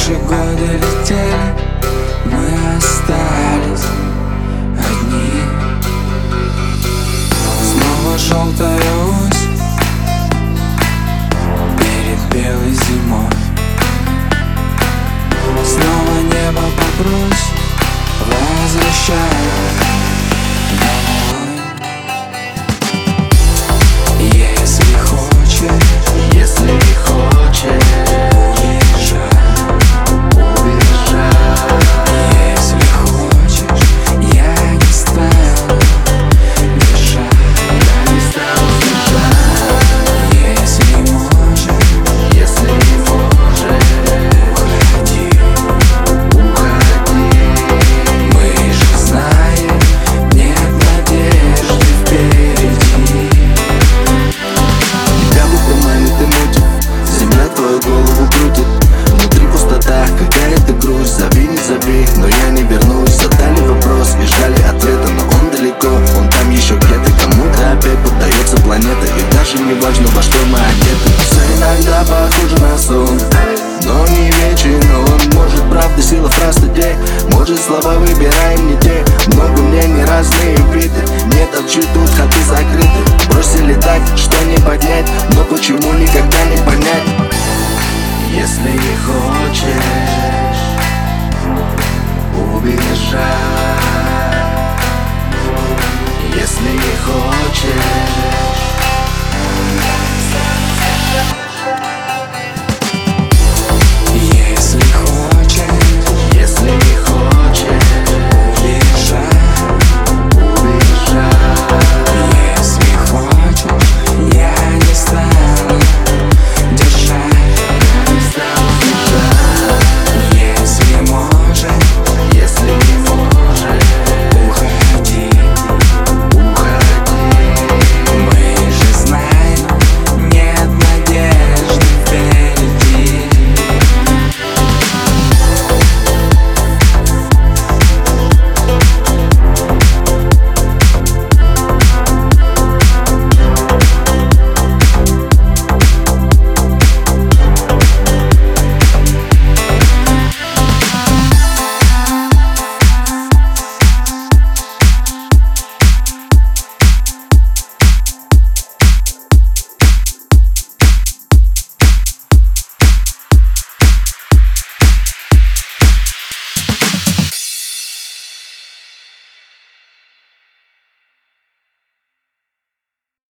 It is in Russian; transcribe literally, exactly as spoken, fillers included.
Наши годы летели, мы остались одни. Снова желтая осень перед белой зимой. Снова небо попросит возвращать домой. Если хочешь, Если хочешь, если хочешь, я не стану бежать. я не стану бежать. Если можешь, Если можешь, уходи. уходи. Мы же знаем, нет надежды впереди. Тебя будто манит и мутит, земля твою голову крутит. Внутри пустота, какая-то грусть. Зови, не зови, но я не вернусь. Задали вопрос и ждали ответа, но он далеко, он там еще где-то. Кому-то опять поддается планета, и даже не важно, во что мы одеты. Все иногда похоже на сон, но не вечен он. Может, правда, сила фраз людей, может, слова выбираем не те. Много мнений, разные виды, не торчит тут, ходы закрыты. Бросили так, что не поднять, но почему никогда не понять. Если хочешь